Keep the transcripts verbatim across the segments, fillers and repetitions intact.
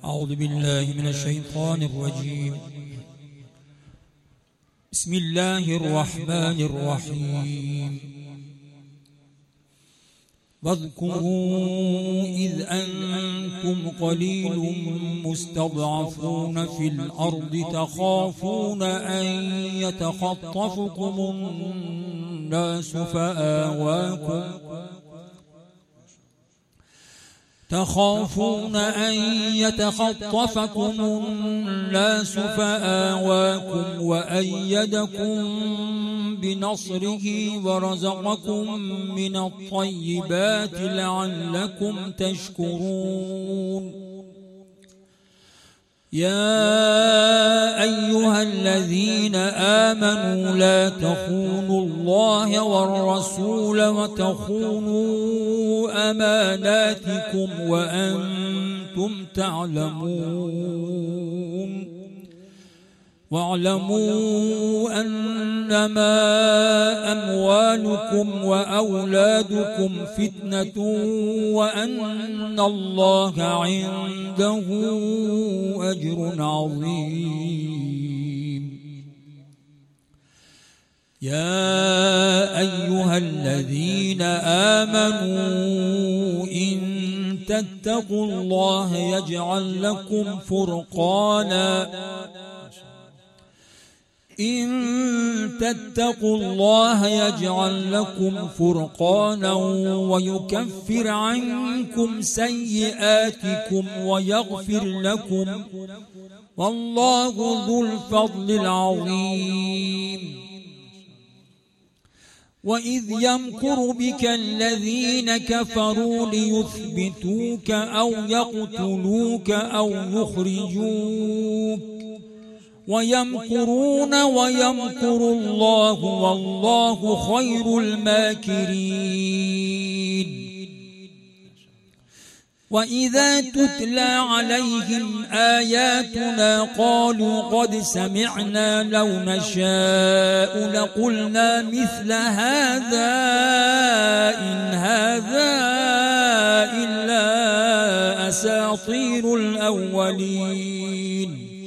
أعوذ بالله من الشيطان الرجيم. بسم الله الرحمن الرحيم. واذكروا إذ أنتم قليل مستضعفون في الأرض تخافون أن يتخطفكم الناس فآواكم تخافون أن يتخطفكم الناس فآواكم وأيدكم بنصره ورزقكم من الطيبات لعلكم تشكرون. يا أيها الذين آمنوا لا تخونوا الله والرسول وتخونوا أماناتكم وأنتم تعلمون. واعلموا أنما أموالكم وأولادكم فتنة وأن الله عنده أجر عظيم. يا أيها الذين آمنوا إن تتقوا الله يجعل لكم فرقانا إن تتقوا الله يجعل لكم فرقانا ويكفر عنكم سيئاتكم ويغفر لكم والله ذو الفضل العظيم. وإذ يمكر بك الذين كفروا ليثبتوك أو يقتلوك أو يخرجوك ويمكرون ويمكر الله والله خير الماكرين. وإذا تتلى عليهم آياتنا قالوا قد سمعنا لو نشاء لقلنا مثل هذا إن هذا إلا أساطير الأولين.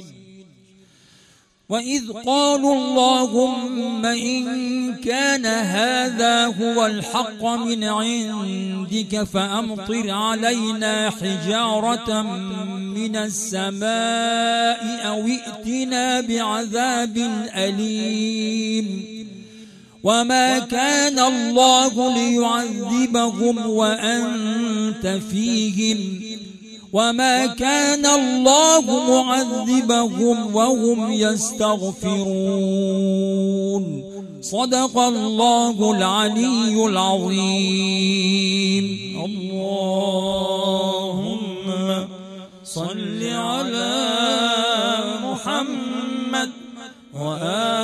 وإذ قالوا اللهم إن كان هذا هو الحق من عندك فأمطر علينا حجارة من السماء أو ائتنا بعذاب أليم. وما كان الله ليعذبهم وأنت فيهم وما كان الله معذبهم وهم يستغفرون. صدق الله العلي العظيم. اللهم صل على محمد وآله